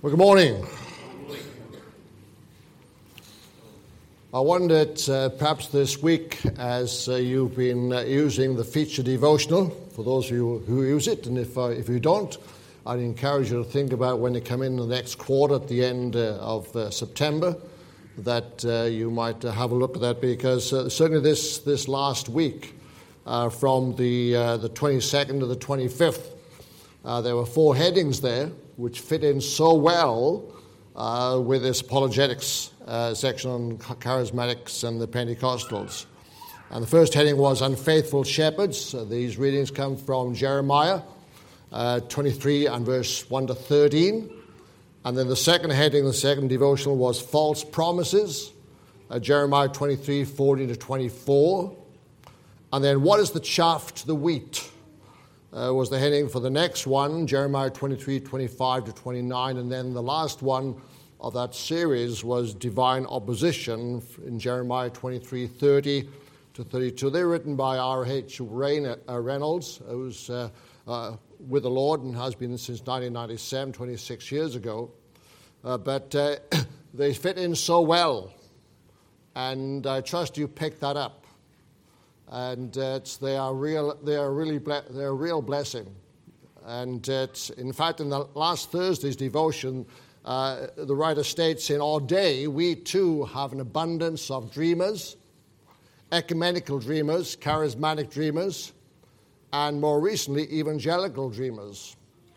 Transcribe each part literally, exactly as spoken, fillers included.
Well, good morning. I wondered uh, perhaps this week, as uh, you've been uh, using the feature devotional, for those of you who use it, and if uh, if you don't, I'd encourage you to think about when you come in the next quarter at the end uh, of uh, September, that uh, you might uh, have a look at that, because uh, certainly this this last week, uh, from the uh, the twenty-second to the twenty-fifth, uh, there were four headings there which fit in so well uh, with this apologetics uh, section on charismatics and the Pentecostals. And the first heading was Unfaithful Shepherds. Uh, these readings come from Jeremiah uh, twenty-three and verse one to thirteen. And then the second heading, the second devotional, was False Promises, uh, Jeremiah twenty-three, forty to twenty-four. And then What is the Chaff to the Wheat? Uh, was the heading for the next one, Jeremiah twenty-three, twenty-five to twenty-nine. And then the last one of that series was Divine Opposition in Jeremiah twenty-three, thirty to thirty-two. They're written by R H Reynolds, who's uh, uh, with the Lord and has been since nineteen ninety-seven, twenty-six years ago. Uh, but uh, they fit in so well, and I trust you picked that up. And uh, it's, they are real. They are really. Ble- they're a real blessing. And it's, in fact, in the last Thursday's devotion, uh, the writer states, "In our day, we too have an abundance of dreamers, ecumenical dreamers, charismatic dreamers, and more recently, evangelical dreamers.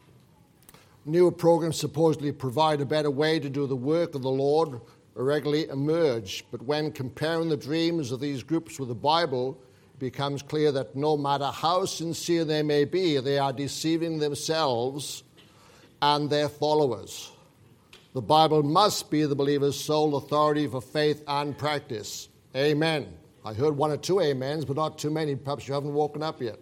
Newer programs supposedly provide a better way to do the work of the Lord regularly emerge. But when comparing the dreams of these groups with the Bible, becomes clear that no matter how sincere they may be, they are deceiving themselves and their followers. The Bible must be the believer's sole authority for faith and practice." Amen. I heard one or two amens, but not too many. Perhaps you haven't woken up yet.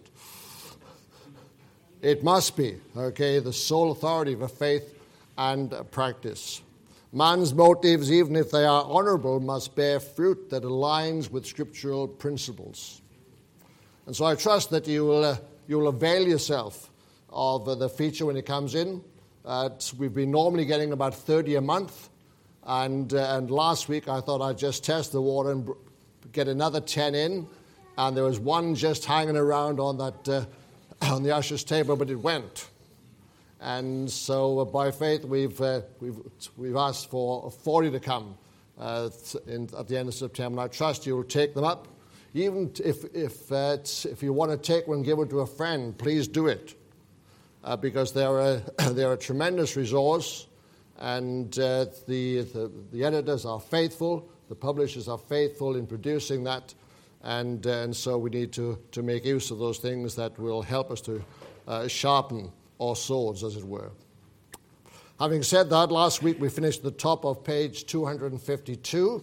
It must be, okay, the sole authority for faith and practice. Man's motives, even if they are honorable, must bear fruit that aligns with scriptural principles. And so I trust that you will uh, you will avail yourself of uh, the feature when it comes in. Uh, we've been normally getting about thirty a month, and uh, and last week I thought I'd just test the water and get another ten in, and there was one just hanging around on that uh, on the usher's table, but it went. And so uh, by faith we've uh, we've we've asked for forty to come uh, in, at the end of September. And I trust you will take them up. Even if if uh, if you want to take one and give it to a friend, please do it, uh, because they're a they're a tremendous resource, and uh, the, the the editors are faithful, the publishers are faithful in producing that, and uh, and so we need to to make use of those things that will help us to uh, sharpen our swords, as it were. Having said that, last week we finished at the top of page two hundred fifty-two.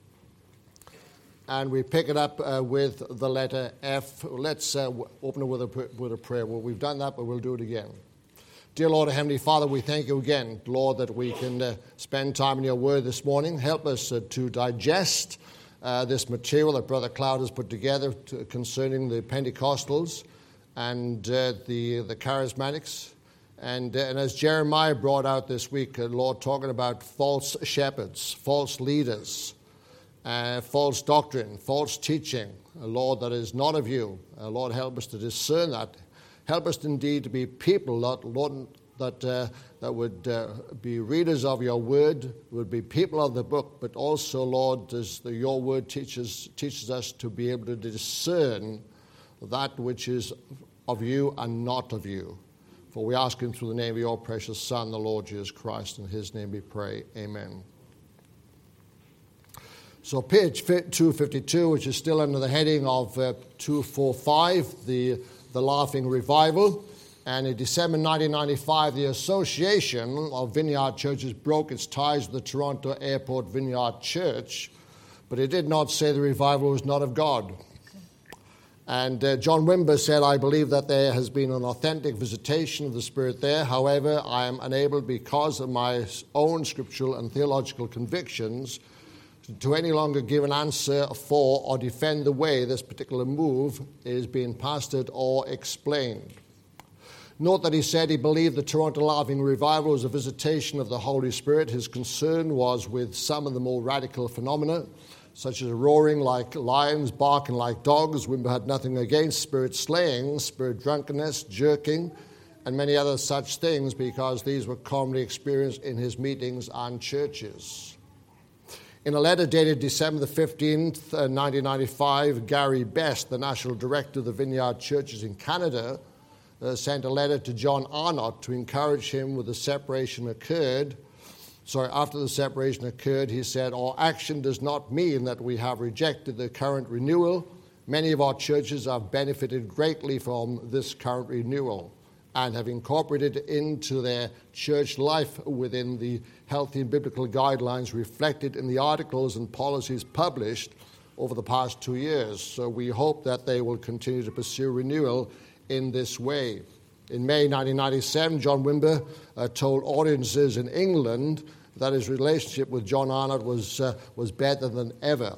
And we pick it up uh, with the letter F. Let's uh, open it with a, with a prayer. Well, we've done that, but we'll do it again. Dear Lord, Heavenly Father, we thank you again, Lord, that we can uh, spend time in your word this morning. Help us uh, to digest uh, this material that Brother Cloud has put together to, concerning the Pentecostals and uh, the, the charismatics. And, uh, and as Jeremiah brought out this week, uh, Lord, talking about false shepherds, false leaders, Uh, false doctrine, false teaching, uh, Lord, that is not of you. Uh, Lord, help us to discern that. Help us indeed to be people, Lord, Lord that uh, that would uh, be readers of your word, would be people of the book, but also, Lord, as the, your word teaches teaches us to be able to discern that which is of you and not of you. For we ask him through the name of your precious Son, the Lord Jesus Christ. In his name we pray. Amen. So page two fifty-two, which is still under the heading of uh, two forty-five, the, the Laughing Revival. And in December nineteen ninety-five, the Association of Vineyard Churches broke its ties with the Toronto Airport Vineyard Church, but it did not say the revival was not of God. And uh, John Wimber said, "I believe that there has been an authentic visitation of the Spirit there. However, I am unable, because of my own scriptural and theological convictions, to any longer give an answer for or defend the way this particular move is being pastored or explained. Note that he said he believed the Toronto Laughing Revival was a visitation of the Holy Spirit. His concern was with some of the more radical phenomena, such as roaring like lions, barking like dogs. Wimber had nothing against spirit slaying, spirit drunkenness, jerking, and many other such things, because these were commonly experienced in his meetings and churches. In a letter dated December the fifteenth, nineteen ninety-five, Gary Best, the National Director of the Vineyard Churches in Canada, uh, sent a letter to John Arnott to encourage him with the separation occurred. Sorry, after the separation occurred, he said, "Our action does not mean that we have rejected the current renewal. Many of our churches have benefited greatly from this current renewal and have incorporated into their church life within the healthy and biblical guidelines reflected in the articles and policies published over the past two years. So we hope that they will continue to pursue renewal in this way." In May nineteen ninety-seven, John Wimber uh, told audiences in England that his relationship with John Arnott was, uh, was better than ever.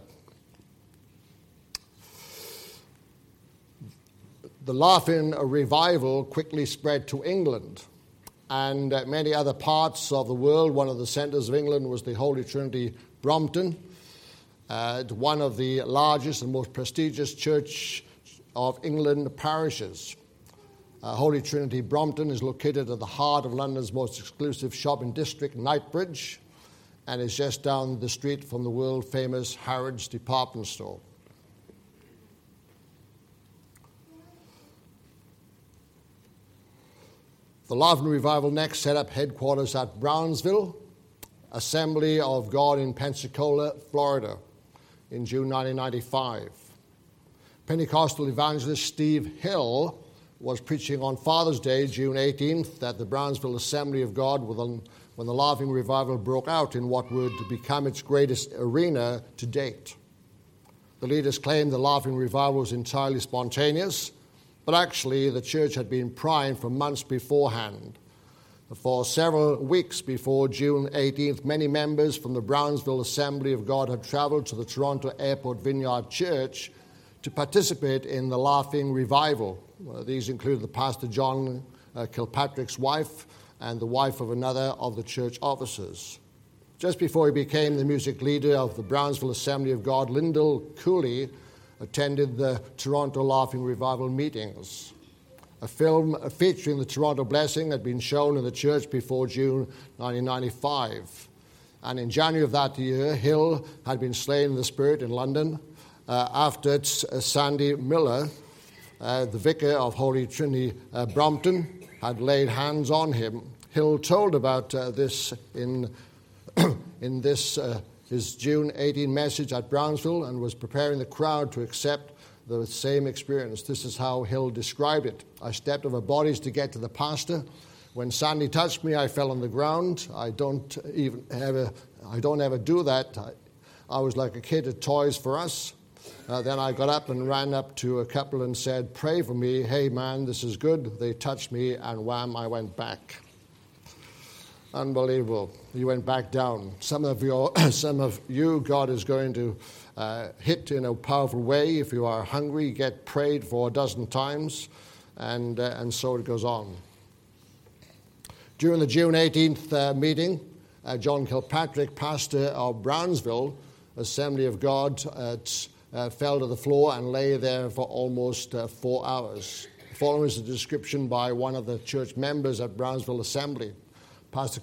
The Laughing Revival quickly spread to England and uh, many other parts of the world. One of the centres of England was the Holy Trinity Brompton, uh, one of the largest and most prestigious Church of England parishes. Uh, Holy Trinity Brompton is located at the heart of London's most exclusive shopping district, Knightsbridge, and is just down the street from the world-famous Harrods department store. The Laughing Revival next set up headquarters at Brownsville Assembly of God in Pensacola, Florida, in June nineteen ninety-five. Pentecostal evangelist Steve Hill was preaching on Father's Day, June eighteenth, at the Brownsville Assembly of God when the Laughing Revival broke out in what would become its greatest arena to date. The leaders claimed the Laughing Revival was entirely spontaneous, but actually the church had been primed for months beforehand. For several weeks before June eighteenth, many members from the Brownsville Assembly of God had traveled to the Toronto Airport Vineyard Church to participate in the Laughing Revival. Uh, these included the Pastor John uh, Kilpatrick's wife and the wife of another of the church officers. Just before he became the music leader of the Brownsville Assembly of God, Lyndall Cooley attended the Toronto Laughing Revival meetings. A film featuring the Toronto Blessing had been shown in the church before June nineteen ninety-five. And in January of that year, Hill had been slain in the Spirit in London uh, after uh, Sandy Miller, uh, the vicar of Holy Trinity uh, Brompton, had laid hands on him. Hill told about uh, this in, in this uh, his June eighteenth message at Brownsville and was preparing the crowd to accept the same experience. This is how Hill described it. "I stepped over bodies to get to the pastor. When Sandy touched me, I fell on the ground. I don't even ever, I don't ever do that. I, I was like a kid at Toys for Us. Uh, then I got up and ran up to a couple and said, 'Pray for me. Hey, man, this is good.' They touched me, and wham, I went back." Unbelievable. You went back down. Some of your, some of you, God is going to uh, hit in a powerful way. If you are hungry, get prayed for a dozen times, and uh, and so it goes on. During the June eighteenth uh, meeting, uh, John Kilpatrick, pastor of Brownsville Assembly of God, uh, t- uh, fell to the floor and lay there for almost uh, four hours. Following is a description by one of the church members at Brownsville Assembly. Pastor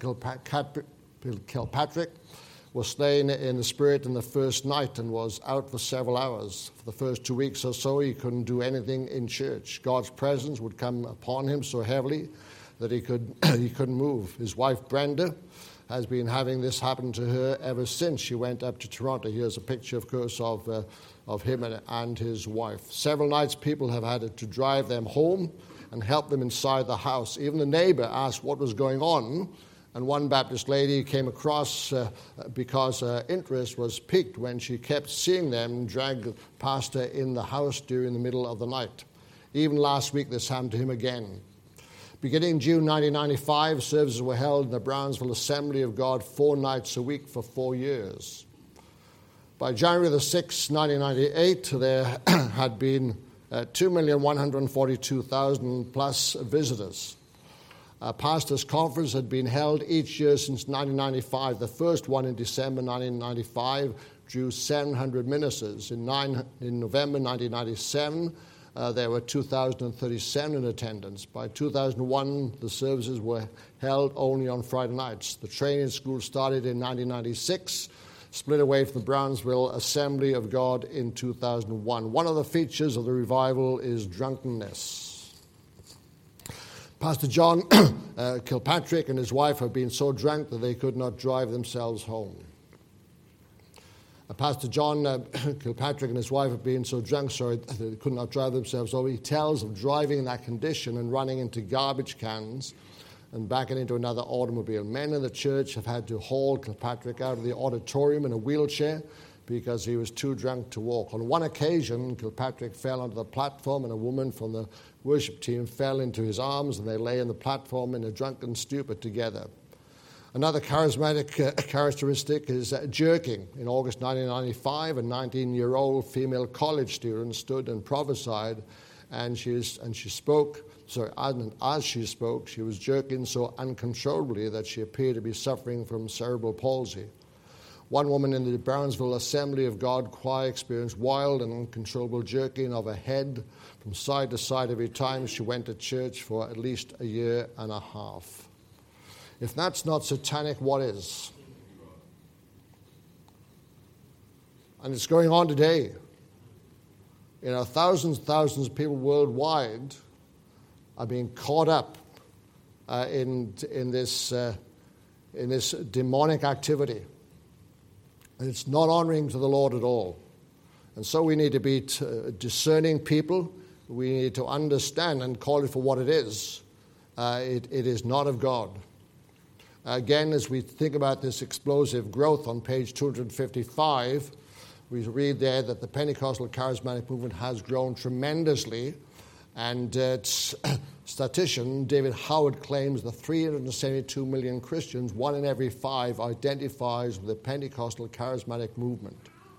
Kilpatrick was slain in the Spirit in the first night and was out for several hours. For the first two weeks or so, he couldn't do anything in church. God's presence would come upon him so heavily that he, could, he couldn't move. His wife, Brenda, has been having this happen to her ever since she went up to Toronto. Here's a picture, of course, of, uh, of him and, and his wife. Several nights, people have had to drive them home and help them inside the house. Even the neighbor asked what was going on, and one Baptist lady came across uh, because her interest was piqued when she kept seeing them drag the pastor in the house during the middle of the night. Even last week, this happened to him again. Beginning June nineteen ninety-five, services were held in the Brownsville Assembly of God four nights a week for four years. By January the sixth, nineteen ninety-eight, there had been uh, two million one hundred forty-two thousand plus visitors. A pastors' conference had been held each year since nineteen ninety-five. The first one in December nineteen ninety-five drew seven hundred ministers. In, nine, in November nineteen ninety-seven, uh, there were two thousand thirty-seven in attendance. By two thousand one, the services were held only on Friday nights. The training school started in nineteen ninety-six, split away from the Brownsville Assembly of God in two thousand one. One of the features of the revival is drunkenness. Pastor John uh, Kilpatrick and his wife have been so drunk that they could not drive themselves home. Uh, Pastor John uh, Kilpatrick and his wife have been so drunk, sorry, that they could not drive themselves home. He tells of driving in that condition and running into garbage cans and backing into another automobile. Men in the church have had to haul Kilpatrick out of the auditorium in a wheelchair because he was too drunk to walk. On one occasion, Kilpatrick fell onto the platform and a woman from the worship team fell into his arms and they lay on the platform in a drunken stupor together. Another charismatic uh, characteristic is uh, jerking. In August nineteen ninety-five, a nineteen-year-old female college student stood and prophesied, and she, is, and she spoke, sorry, and as she spoke, she was jerking so uncontrollably that she appeared to be suffering from cerebral palsy. One woman in the Brownsville Assembly of God choir experienced wild and uncontrollable jerking of her head from side to side every time she went to church for at least a year and a half. If that's not satanic, what is? And it's going on today. You know, thousands and thousands of people worldwide are being caught up uh, in in this uh, in this demonic activity. And it's not honoring to the Lord at all. And so we need to be t- discerning people. We need to understand and call it for what it is. Uh, it, it is not of God. Again, as we think about this explosive growth on page two fifty-five, we read there that the Pentecostal charismatic movement has grown tremendously. And uh, its statistician David Howard claims the three hundred seventy-two million Christians, one in every five, identifies with the Pentecostal charismatic movement.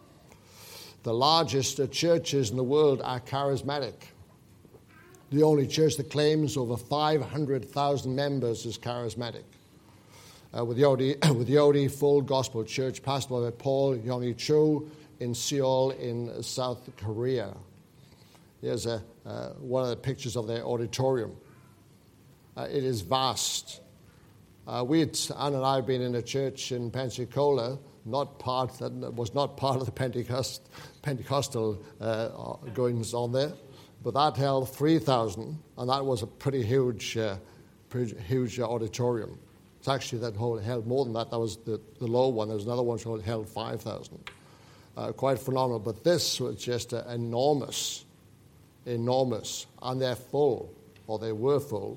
The largest uh, churches in the world are charismatic. The only church that claims over five hundred thousand members is charismatic. Uh, with Yodi, with Yodi Full Gospel Church, pastored by Paul Yoni Cho in Seoul in South Korea. Here's a, uh, one of the pictures of their auditorium. Uh, it is vast. Uh, we, Anne and I, have been in a church in Pensacola, not part that was not part of the Pentecost, Pentecostal uh, goings on there, but that held three thousand, and that was a pretty huge, uh, pretty huge auditorium. It's actually that whole held more than that. That was the, the low one. There was another one that held five thousand. Uh, quite phenomenal. But this was just uh, enormous. enormous, and they're full, or they were full.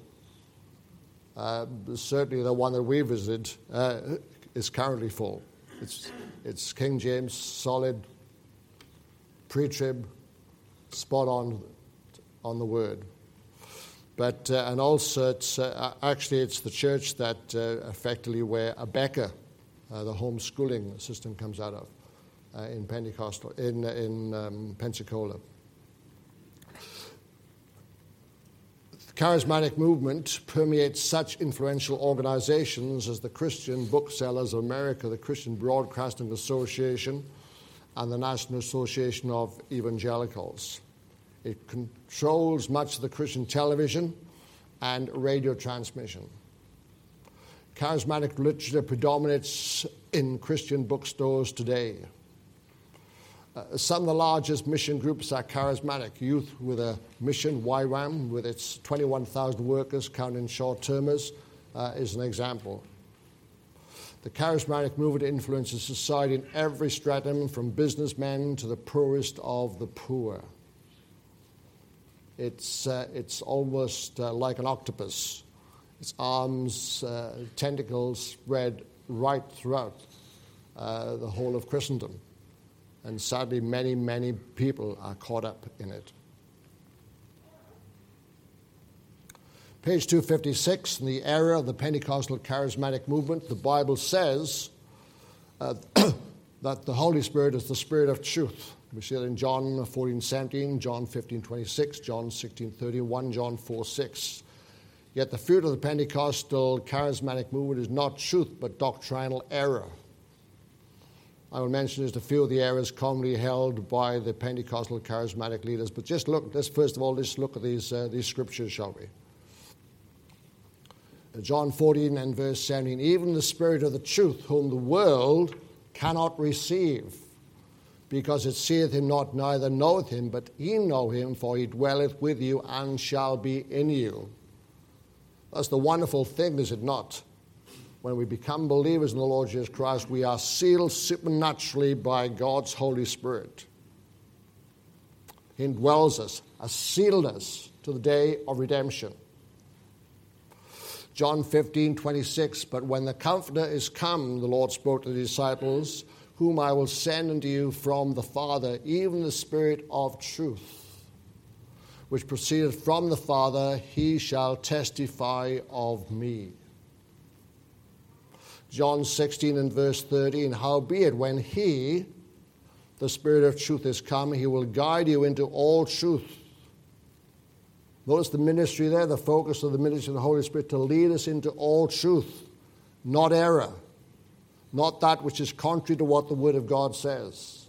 Uh, certainly the one that we visited uh, is currently full. It's, it's King James, solid, pre-trib, spot on on the word. But, uh, and also, it's, uh, actually it's the church that uh, effectively where Abeka, uh, the homeschooling system, comes out of uh, in Pentecostal, in, in um, Pensacola. The charismatic movement permeates such influential organizations as the Christian Booksellers of America, the Christian Broadcasting Association, and the National Association of Evangelicals. It controls much of the Christian television and radio transmission. Charismatic literature predominates in Christian bookstores today. Uh, some of the largest mission groups are charismatic. Youth with a Mission, Y WAM, with its twenty-one thousand workers, counting short-termers, uh, is an example. The charismatic movement influences society in every stratum, from businessmen to the poorest of the poor. It's, uh, it's almost uh, like an octopus. Its arms, uh, tentacles spread right throughout uh, the whole of Christendom. And sadly, many, many people are caught up in it. Page two fifty-six, in the era of the Pentecostal charismatic movement, the Bible says uh, that the Holy Spirit is the Spirit of truth. We see it in John fourteen seventeen, John fifteen twenty-six, John sixteen thirty-one, John four six. Yet the fruit of the Pentecostal charismatic movement is not truth, but doctrinal error. I will mention just a few of the errors commonly held by the Pentecostal charismatic leaders. But just look, let's first of all, just look at these, uh, these scriptures, shall we? John fourteen and verse seventeen, even the Spirit of the truth, whom the world cannot receive, because it seeth him not, neither knoweth him, but ye know him, for he dwelleth with you and shall be in you. That's the wonderful thing, is it not? When we become believers in the Lord Jesus Christ, we are sealed supernaturally by God's Holy Spirit. He indwells us, has sealed us to the day of redemption. John fifteen twenty-six, but when the Comforter is come, the Lord spoke to the disciples, whom I will send unto you from the Father, even the Spirit of truth, which proceedeth from the Father, he shall testify of me. John sixteen and verse thirteen, howbeit when he, the Spirit of truth, is come, he will guide you into all truth. Notice the ministry there, the focus of the ministry of the Holy Spirit, to lead us into all truth, not error, not that which is contrary to what the Word of God says.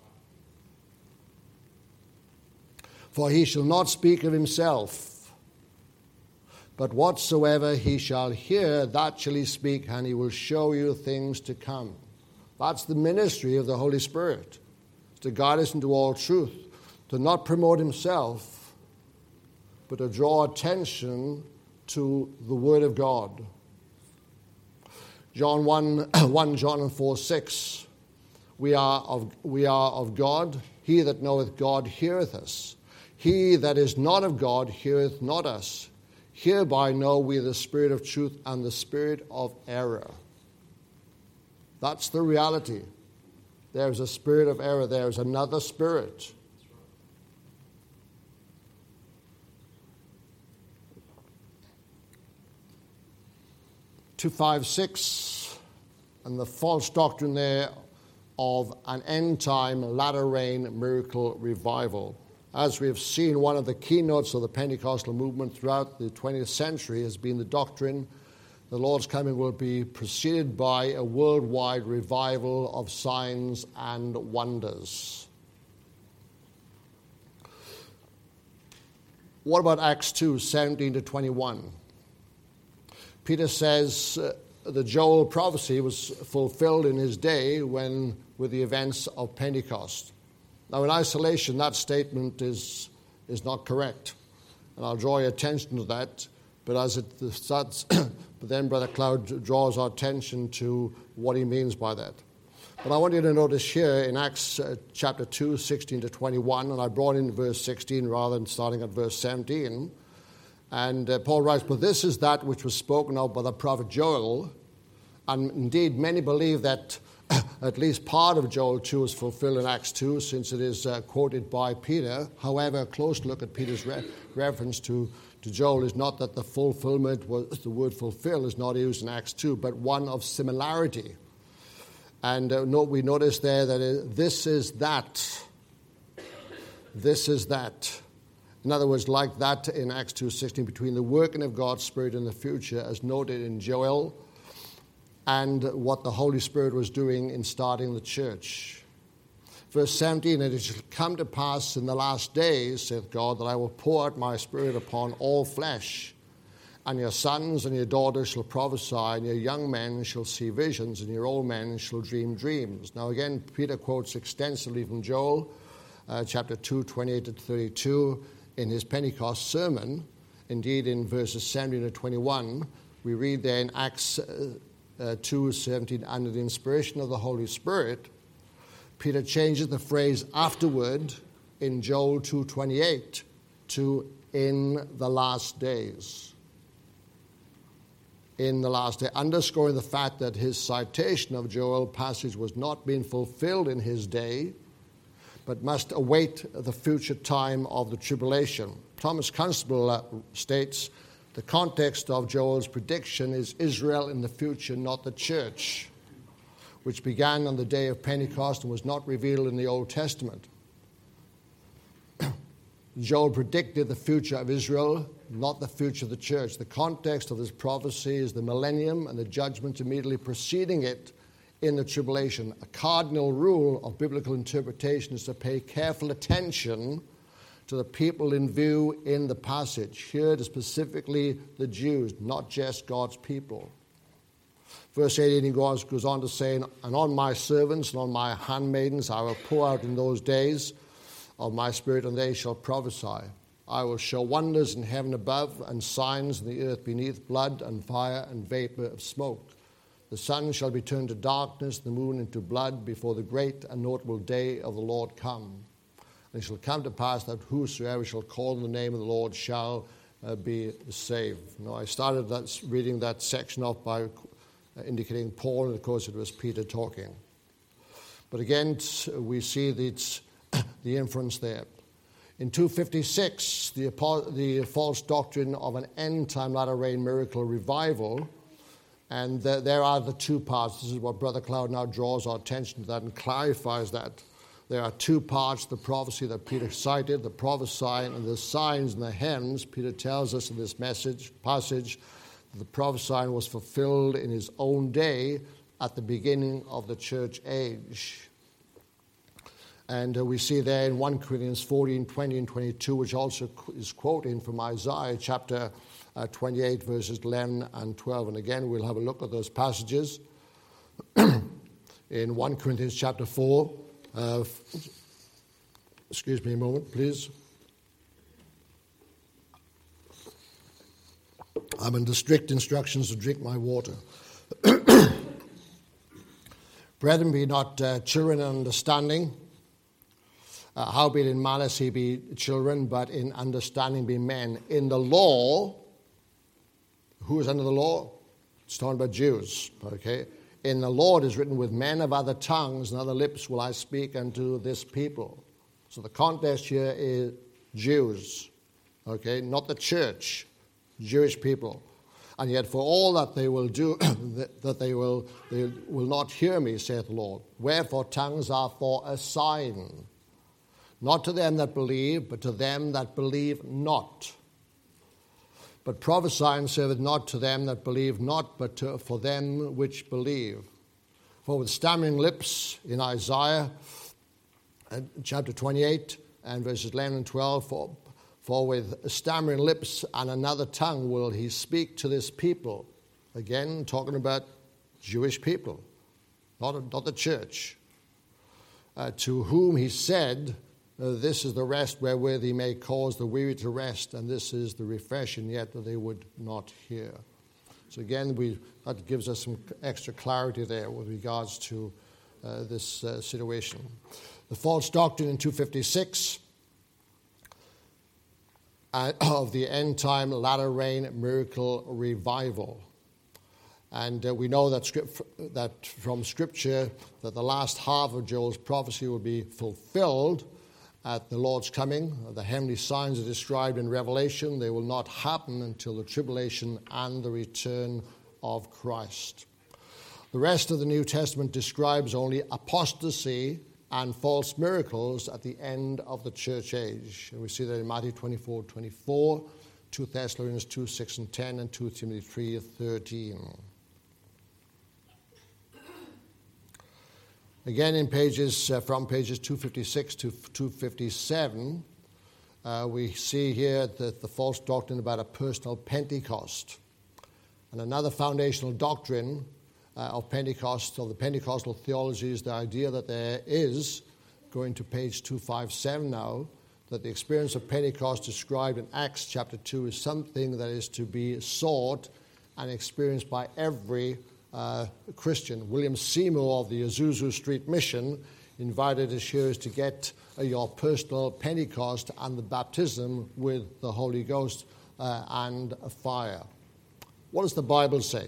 For he shall not speak of himself, but whatsoever he shall hear, that shall he speak, and he will show you things to come. That's the ministry of the Holy Spirit, to guide us into all truth, to not promote himself, but to draw attention to the Word of God. John one, First John four six, we are of we are of God. He that knoweth God heareth us. He that is not of God heareth not us. Hereby know we the spirit of truth and the spirit of error. That's the reality. There is a spirit of error. There is another spirit. two fifty-six, and the false doctrine there of an end-time, latter-rain miracle revival. As we have seen, one of the keynotes of the Pentecostal movement throughout the twentieth century has been the doctrine the Lord's coming will be preceded by a worldwide revival of signs and wonders. What about Acts two, seventeen to twenty-one? Peter says uh, the Joel prophecy was fulfilled in his day when with the events of Pentecost. Now, in isolation, that statement is is not correct, and I'll draw your attention to that. But as it starts, but then Brother Cloud draws our attention to what he means by that. But I want you to notice here in Acts uh, chapter two, sixteen to twenty-one, and I brought in verse sixteen rather than starting at verse seventeen. And uh, Paul writes, but this is that which was spoken of by the prophet Joel. And indeed, many believe that at least part of Joel two is fulfilled in Acts two, since it is uh, quoted by Peter. However, a close look at Peter's re- reference to, to Joel is not that the fulfillment, was, the word fulfill is not used in Acts two, but one of similarity. And uh, note, we notice there that it, this is that. This is that. In other words, like that in Acts two sixteen, between the working of God's Spirit in the future, as noted in Joel, and what the Holy Spirit was doing in starting the church. Verse seventeen, and it shall come to pass in the last days, saith God, that I will pour out my Spirit upon all flesh, and your sons and your daughters shall prophesy, and your young men shall see visions, and your old men shall dream dreams. Now again, Peter quotes extensively from Joel, uh, chapter two, twenty-eight to thirty-two, in his Pentecost sermon. Indeed, in verses seventeen to twenty-one, we read there in Acts uh, uh, two seventeen, under the inspiration of the Holy Spirit, Peter changes the phrase afterward in Joel two twenty-eight to in the last days. In the last day, underscoring the fact that his citation of Joel passage was not being fulfilled in his day, but must await the future time of the tribulation. Thomas Constable uh, states, the context of Joel's prediction is Israel in the future, not the church, which began on the day of Pentecost and was not revealed in the Old Testament. Joel predicted the future of Israel not the future of the church. The context of this prophecy is the millennium and the judgment immediately preceding it in the tribulation. A cardinal rule of biblical interpretation is to pay careful attention to the people in view in the passage. Here it is specifically the Jews, not just God's people. Verse eighteen goes, goes on to say, and on my servants and on my handmaidens I will pour out in those days of my spirit, and they shall prophesy. I will show wonders in heaven above and signs in the earth beneath, blood and fire and vapor of smoke. The sun shall be turned to darkness, the moon into blood, before the great and notable day of the Lord come. And it shall come to pass that whosoever shall call on the name of the Lord shall uh, be saved. Now, I started that, reading that section off by indicating Paul, and of course it was Peter talking. But again, we see the, the inference there. In two fifty-six, the, the false doctrine of an end-time latter-rain miracle revival, and the, there are the two parts. This is what Brother Cloud now draws our attention to that and clarifies that. There are two parts, the prophecy that Peter cited, the prophesying and the signs and the hems. Peter tells us in this message passage that the prophesying was fulfilled in his own day at the beginning of the church age. And uh, we see there in First Corinthians fourteen, twenty, and twenty-two, which also is quoting from Isaiah chapter uh, twenty-eight, verses eleven and twelve. And again, we'll have a look at those passages. In First Corinthians chapter four, uh, excuse me a moment, please. I'm under strict instructions to drink my water. Brethren, be not uh, children in understanding. Uh, howbeit in malice he be children, but in understanding be men. In the law, who is under the law? It's talking about Jews, okay? In the law it is written, with men of other tongues and other lips will I speak unto this people. So the context here is Jews, okay? Not the church, Jewish people. And yet for all that they will do, that they will, they will not hear me, saith the Lord. Wherefore tongues are for a sign. Not to them that believe, but to them that believe not. But prophesying serveth not to them that believe not, but to, for them which believe. For with stammering lips in Isaiah uh, chapter twenty-eight and verses eleven and twelve, for, for with stammering lips and another tongue will he speak to this people. Again, talking about Jewish people, not, not the church. Uh, to whom he said, Uh, this is the rest wherewith he may cause the weary to rest, and this is the refreshing, yet that they would not hear. So again, we, that gives us some extra clarity there with regards to uh, this uh, situation. The false doctrine in two fifty-six uh, of the end-time latter-rain miracle revival. And uh, we know that, script, that from Scripture that the last half of Joel's prophecy will be fulfilled at the Lord's coming. The heavenly signs are described in Revelation. They will not happen until the tribulation and the return of Christ. The rest of the New Testament describes only apostasy and false miracles at the end of the church age. And we see that in Matthew twenty-four, twenty-four, Second Thessalonians two, six and ten, and Second Timothy three, thirteen. Again, in pages uh, from pages two fifty-six to two fifty-seven, uh, we see here that the false doctrine about a personal Pentecost. And another foundational doctrine uh, of Pentecost, of the Pentecostal theology, is the idea that there is, going to page two fifty-seven now, that the experience of Pentecost described in Acts chapter two is something that is to be sought and experienced by every Uh, Christian. William Seymour of the Azusa Street Mission invited his hearers to get uh, your personal Pentecost and the baptism with the Holy Ghost uh, and fire. What does the Bible say?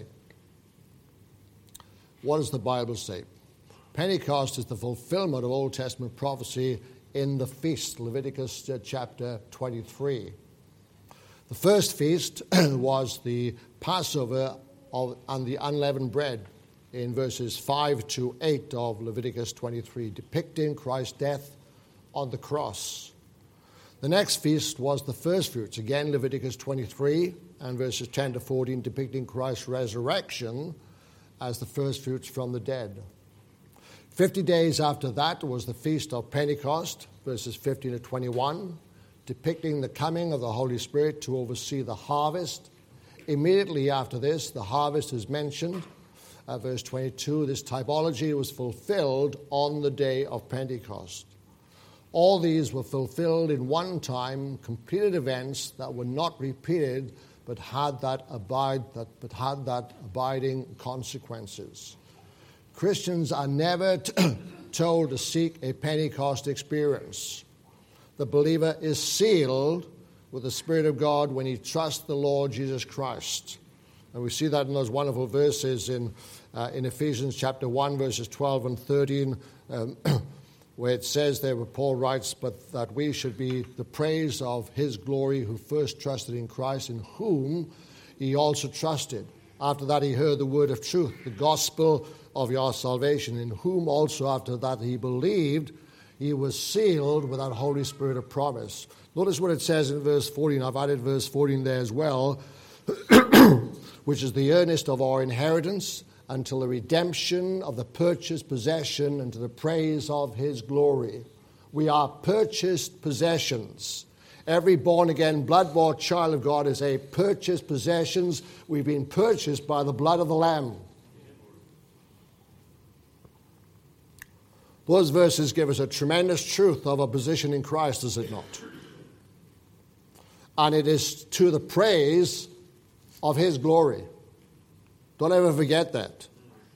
What does the Bible say? Pentecost is the fulfillment of Old Testament prophecy in the feast, Leviticus uh, chapter twenty-three. The first feast was the Passover Of, and the unleavened bread in verses five to eight of Leviticus twenty-three, depicting Christ's death on the cross. The next feast was the first fruits. Again, Leviticus twenty-three and verses ten to fourteen, depicting Christ's resurrection as the first fruits from the dead. Fifty days after that was the Feast of Pentecost, verses fifteen to twenty-one, depicting the coming of the Holy Spirit to oversee the harvest. Immediately after this, the harvest is mentioned. Uh, verse twenty-two, this typology was fulfilled on the day of Pentecost. All these were fulfilled in one time, completed events that were not repeated, but had that abide that but had that abiding consequences. Christians are never t- told to seek a Pentecost experience. The believer is sealed with the Spirit of God when he trusts the Lord Jesus Christ. And we see that in those wonderful verses in uh, in Ephesians chapter one, verses twelve and thirteen, um, where it says there, where Paul writes, but that we should be the praise of his glory who first trusted in Christ, in whom he also trusted. After that he heard the word of truth, the gospel of your salvation, in whom also after that he believed, he was sealed with that Holy Spirit of promise. Notice what it says in verse fourteen. I've added verse fourteen there as well, which is the earnest of our inheritance until the redemption of the purchased possession and to the praise of his glory. We are purchased possessions. Every born-again, blood-bought child of God is a purchased possession. We've been purchased by the blood of the Lamb. Those verses give us a tremendous truth of our position in Christ, is it not? And it is to the praise of his glory. Don't ever forget that.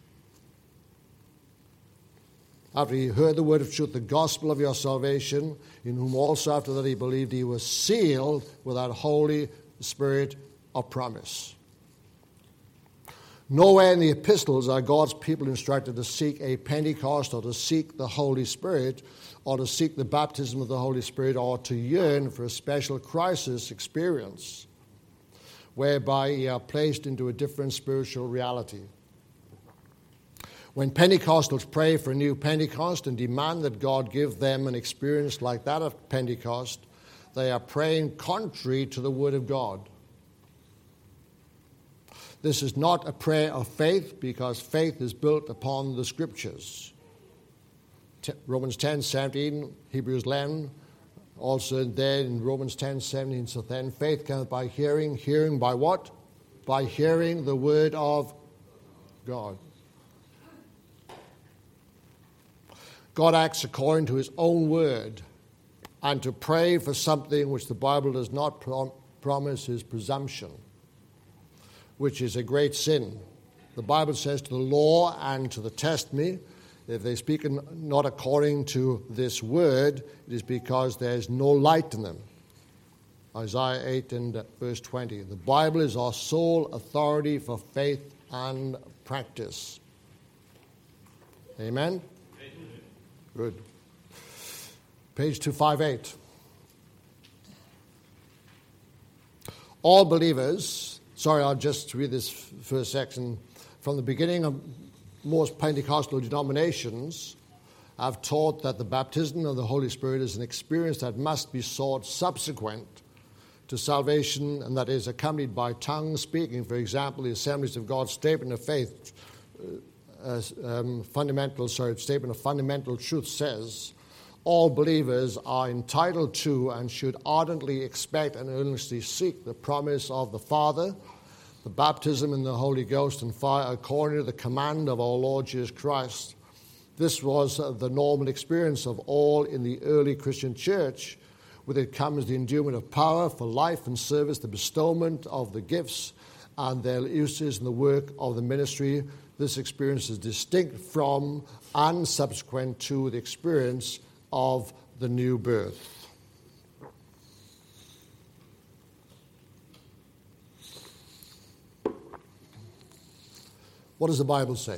After he heard the word of truth, the gospel of your salvation, in whom also after that he believed, he was sealed with that Holy Spirit of promise. Nowhere in the epistles are God's people instructed to seek a Pentecost or to seek the Holy Spirit or to seek the baptism of the Holy Spirit or to yearn for a special crisis experience whereby you are placed into a different spiritual reality. When Pentecostals pray for a new Pentecost and demand that God give them an experience like that of Pentecost, they are praying contrary to the Word of God. This is not a prayer of faith because faith is built upon the Scriptures. Romans ten seventeen, Hebrews eleven, also there in Romans ten seventeen, so then faith cometh by hearing, hearing by what? By hearing the word of God. God acts according to his own word, and to pray for something which the Bible does not prom- promise is presumption, which is a great sin. The Bible says to the law and to the testimony, if they speak not according to this word, it is because there is no light in them. Isaiah eight and verse twenty. The Bible is our sole authority for faith and practice. Amen? Amen. Good. Page two fifty-eight. All believers, sorry, I'll just read this first section. From the beginning of most Pentecostal denominations have taught that the baptism of the Holy Spirit is an experience that must be sought subsequent to salvation and that is accompanied by tongue speaking. For example, the Assemblies of God Statement of Faith, uh, um, fundamental, sorry, Statement of Fundamental Truth says, all believers are entitled to and should ardently expect and earnestly seek the promise of the Father, the baptism in the Holy Ghost and fire according to the command of our Lord Jesus Christ. This was the normal experience of all in the early Christian church. With it comes the endowment of power for life and service, the bestowment of the gifts and their uses in the work of the ministry. This experience is distinct from and subsequent to the experience of the new birth. What does the Bible say?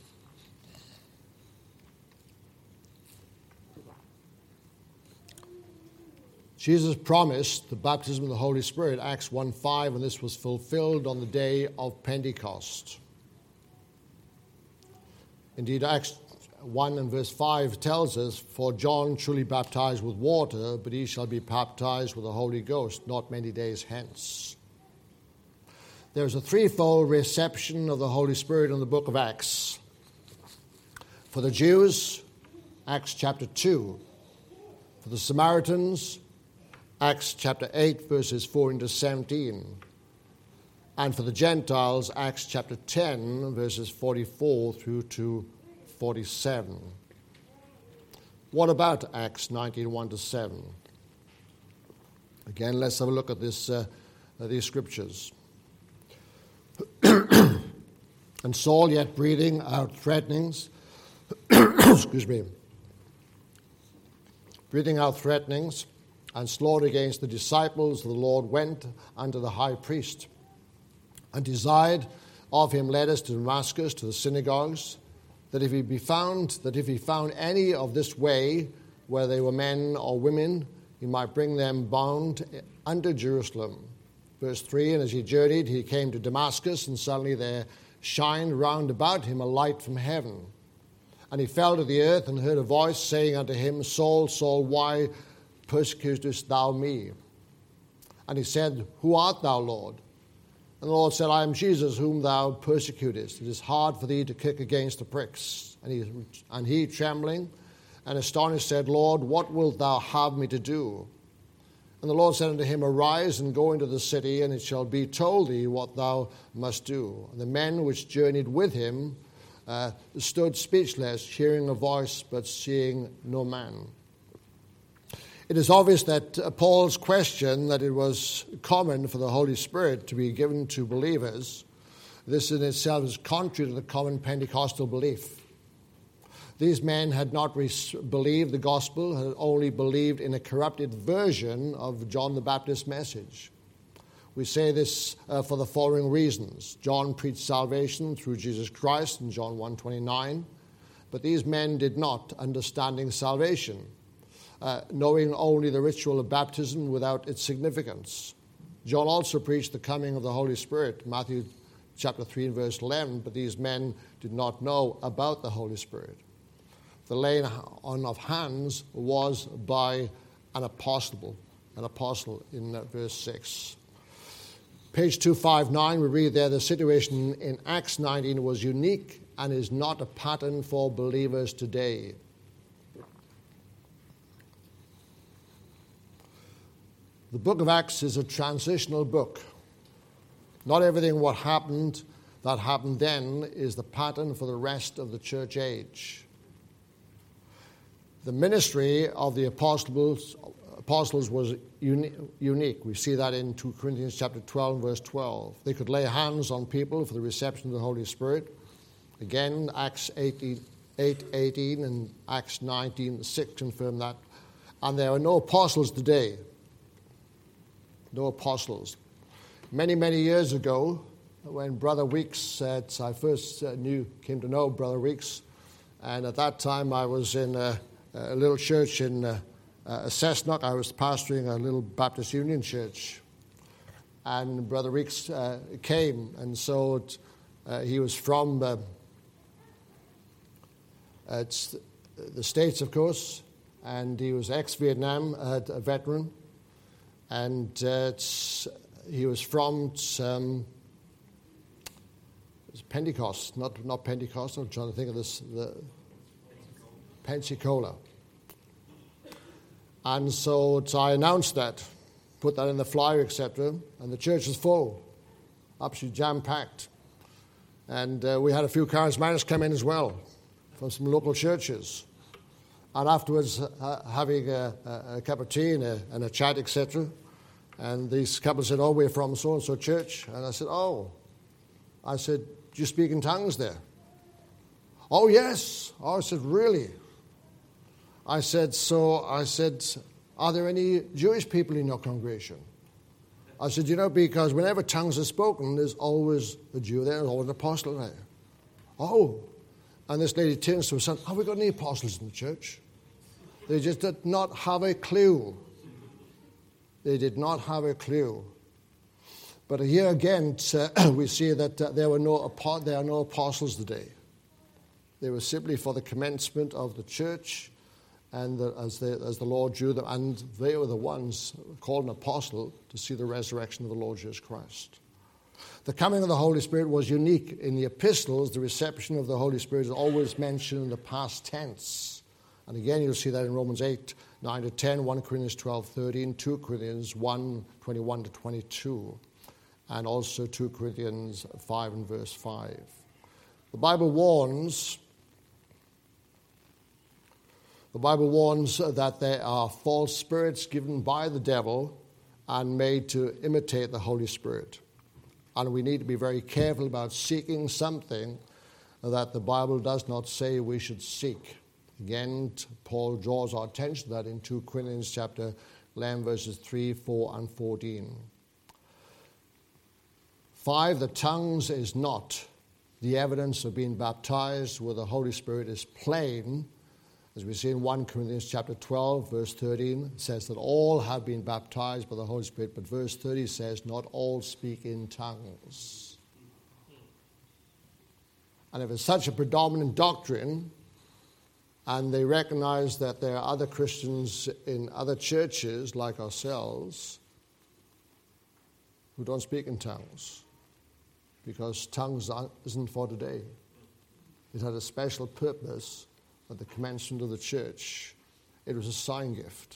Jesus promised the baptism of the Holy Spirit, Acts one five, and this was fulfilled on the day of Pentecost. Indeed, Acts one and verse five tells us, "For John truly baptized with water, but he shall be baptized with the Holy Ghost not many days hence." There's a threefold reception of the Holy Spirit in the book of Acts. For the Jews, Acts chapter two. For the Samaritans, Acts chapter eight, verses four into seventeen. And for the Gentiles, Acts chapter ten, verses forty-four through to forty-seven. What about Acts nineteen, one to seven? Again, let's have a look at this, uh, at these scriptures. "And Saul, yet breathing out threatenings, excuse me, breathing out threatenings and slaughter against the disciples of the Lord, went unto the high priest, and desired of him letters to Damascus, to the synagogues, that if he be found, that if he found any of this way, where they were men or women, he might bring them bound unto Jerusalem." Verse three, "And as he journeyed, he came to Damascus, and suddenly there shined round about him a light from heaven. And he fell to the earth, and heard a voice saying unto him, Saul, Saul, why persecutest thou me? And he said, Who art thou, Lord? And the Lord said, I am Jesus, whom thou persecutest. It is hard for thee to kick against the pricks. And he, and he, trembling and astonished, said, Lord, what wilt thou have me to do? And the Lord said unto him, Arise and go into the city, and it shall be told thee what thou must do. And the men which journeyed with him uh, stood speechless, hearing a voice, but seeing no man. It is obvious that uh, Paul's question that it was common for the Holy Spirit to be given to believers, this in itself is contrary to the common Pentecostal belief. These men had not re- believed the gospel, had only believed in a corrupted version of John the Baptist's message. We say this uh, for the following reasons. John preached salvation through Jesus Christ in John one twenty-nine, but these men did not, understanding salvation, uh, knowing only the ritual of baptism without its significance. John also preached the coming of the Holy Spirit, Matthew chapter three and verse eleven, but these men did not know about the Holy Spirit. The laying on of hands was by an apostle, an apostle in verse six. Page two fifty-nine, we read there, the situation in Acts nineteen was unique and is not a pattern for believers today. The book of Acts is a transitional book. Not everything what happened, that happened then, is the pattern for the rest of the church age. The ministry of the apostles, apostles was uni- unique. We see that in Second Corinthians chapter twelve, verse twelve. They could lay hands on people for the reception of the Holy Spirit. Again, Acts eight eighteen and Acts nineteen six confirm that. And there are no apostles today. No apostles. Many, many years ago, when Brother Weeks said, I first knew, came to know Brother Weeks, and at that time I was in a, a little church in uh, uh, Cessnock. I was pastoring a little Baptist Union church, and Brother Weeks uh, came, and so it, uh, he was from uh, it's the States, of course, and he was ex-Vietnam, uh, a veteran, and uh, it's, he was from um, Pentecost, not not Pentecost. I'm trying to think of this. The Pensacola. And so, so I announced that, put that in the flyer, et cetera, and the church was full, absolutely jam-packed. And uh, we had a few charismatics come in as well from some local churches. And afterwards, uh, having a, a, a cup of tea and a, and a chat, et cetera, and these couple said, oh, we're from so-and-so church. And I said, oh. I said, do you speak in tongues there? Oh, yes. Oh, I said, really? I said, so I said, are there any Jewish people in your congregation? I said, you know, because whenever tongues are spoken, there's always a Jew there, there's always an apostle there. Oh. And this lady turns to her son, have we got any apostles in the church? They just did not have a clue. They did not have a clue. But here again, uh, we see that uh, there were no there are no apostles today. They were simply for the commencement of the church, and the, as, they, as the Lord drew them, and they were the ones called an apostle to see the resurrection of the Lord Jesus Christ. The coming of the Holy Spirit was unique. In the epistles, the reception of the Holy Spirit is always mentioned in the past tense. And again, you'll see that in Romans eight, nine to ten, First Corinthians twelve, thirteen, Second Corinthians one, twenty-one to twenty-two, and also Second Corinthians five and verse five. The Bible warns, the Bible warns that there are false spirits given by the devil and made to imitate the Holy Spirit. And we need to be very careful about seeking something that the Bible does not say we should seek. Again, Paul draws our attention to that in Second Corinthians chapter eleven, verses three, four, and fourteen. Five, the tongues is not the evidence of being baptized where the Holy Spirit is plain. As we see in First Corinthians chapter twelve, verse thirteen, it says that all have been baptized by the Holy Spirit, but verse thirty says not all speak in tongues. And if it's such a predominant doctrine, and they recognize that there are other Christians in other churches like ourselves who don't speak in tongues, because tongues isn't for today. It had a special purpose at the commencement of the church. It was a sign gift.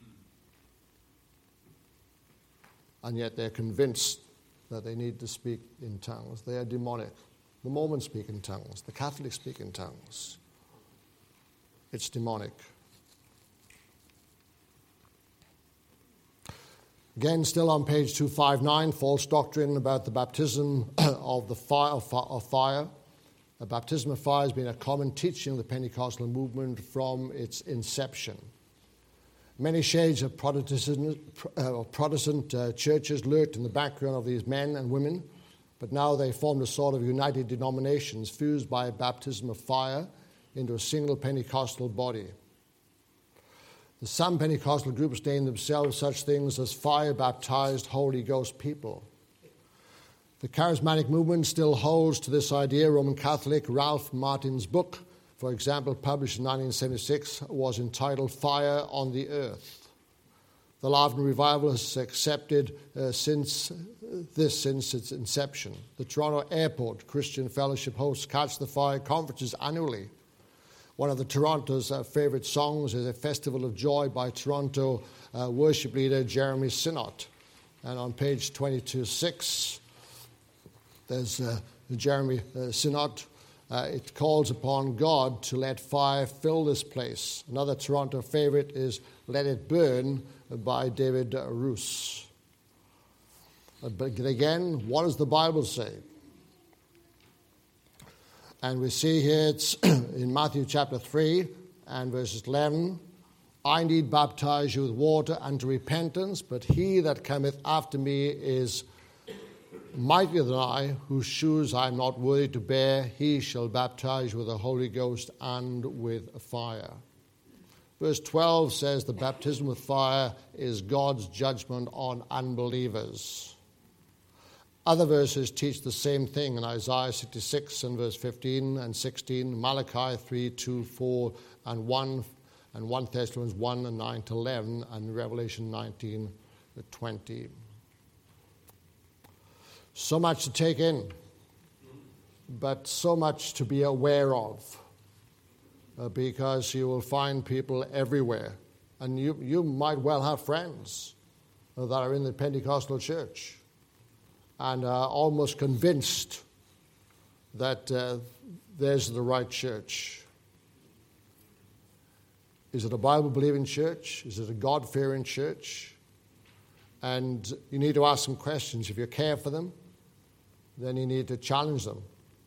And yet they're convinced that they need to speak in tongues. They are demonic. The Mormons speak in tongues. The Catholics speak in tongues. It's demonic. Again, still on page two fifty-nine, false doctrine about the baptism of the fire. Of fire. The baptism of fire has been a common teaching of the Pentecostal movement from its inception. Many shades of Protestant, uh, Protestant uh, churches lurked in the background of these men and women, but now they formed a sort of united denominations fused by a baptism of fire into a single Pentecostal body. Some Pentecostal groups name themselves such things as fire-baptized Holy Ghost people. The charismatic movement still holds to this idea. Roman Catholic Ralph Martin's book, for example, published in nineteen seventy-six, was entitled Fire on the Earth. The Laven Revival has accepted uh, since uh, this since its inception. The Toronto Airport Christian Fellowship hosts Catch the Fire conferences annually. One of the Toronto's uh, favorite songs is A Festival of Joy by Toronto uh, worship leader Jeremy Sinnott. And on page twenty-two six, there's uh, Jeremy uh, Sinnott. Uh, it calls upon God to let fire fill this place. Another Toronto favorite is Let It Burn by David Roos. Uh, but again, what does the Bible say? And we see here it's in Matthew chapter three and verses eleven, I need baptize you with water unto repentance, but he that cometh after me is mightier than I, whose shoes I am not worthy to bear. He shall baptize you with the Holy Ghost and with fire. Verse twelve says the baptism with fire is God's judgment on unbelievers. Other verses teach the same thing in Isaiah sixty-six and verse fifteen and sixteen, Malachi three, two, four, and one, and First Thessalonians one and nine to eleven, and Revelation nineteen, twenty. So much to take in, but so much to be aware of, uh, because you will find people everywhere. And you, you might well have friends uh, that are in the Pentecostal church and are almost convinced that uh, there's the right church. Is it a Bible-believing church? Is it a God-fearing church? And you need to ask some questions. If you care for them, then you need to challenge them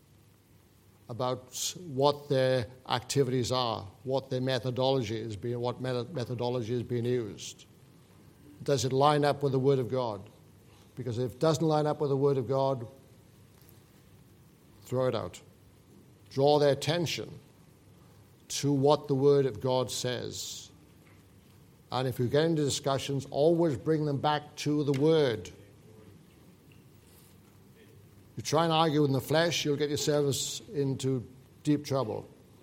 about what their activities are, what their methodology is being, what methodology is being used. Does it line up with the Word of God? Because if it doesn't line up with the Word of God, throw it out. Draw their attention to what the Word of God says. And if you get into discussions, always bring them back to the Word. You try and argue in the flesh, you'll get yourselves into deep trouble.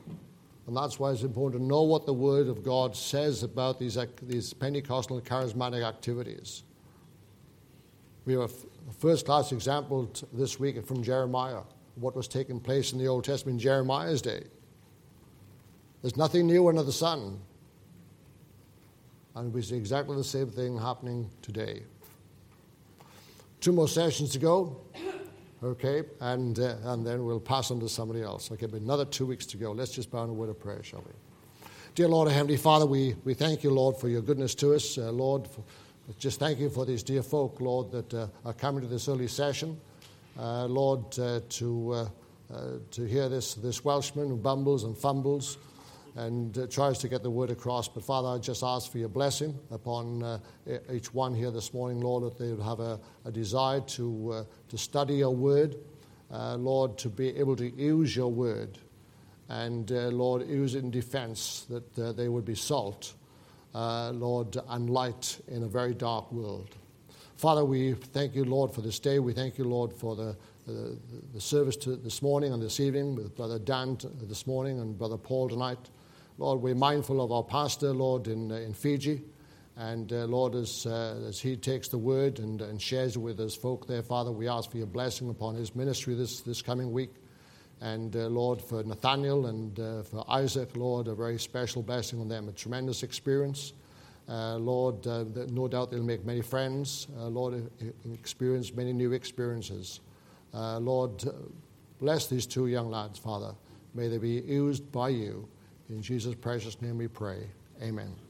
And that's why it's important to know what the Word of God says about these, these Pentecostal and charismatic activities. We have a first-class example this week from Jeremiah, what was taking place in the Old Testament in Jeremiah's day. There's nothing new under the sun. And we see exactly the same thing happening today. Two more sessions to go. Okay, and uh, and then we'll pass on to somebody else. Okay, but another two weeks to go. Let's just bow in a word of prayer, shall we? Dear Lord, Heavenly Father, we, we thank you, Lord, for your goodness to us. Uh, Lord, for, just thank you for these dear folk, Lord, that uh, are coming to this early session. Uh, Lord, uh, to uh, uh, to hear this, this Welshman who bumbles and fumbles and uh, tries to get the word across. But Father, I just ask for your blessing upon uh, each one here this morning, Lord, that they would have a, a desire to uh, to study your word, uh, Lord, to be able to use your word, and uh, Lord, use it in defense, that uh, they would be salt, uh, Lord, and light in a very dark world. Father, we thank you, Lord, for this day. We thank you, Lord, for the the, the service to this morning and this evening with Brother Dan this morning and Brother Paul tonight. Lord, we're mindful of our pastor, Lord, in uh, in Fiji. And, uh, Lord, as uh, as he takes the word and, and shares it with his folk there, Father, we ask for your blessing upon his ministry this, this coming week. And, uh, Lord, for Nathaniel and uh, for Isaac, Lord, a very special blessing on them, a tremendous experience. Uh, Lord, uh, no doubt they'll make many friends. Uh, Lord, experience many new experiences. Uh, Lord, bless these two young lads, Father. May they be used by you. In Jesus' precious name we pray. Amen.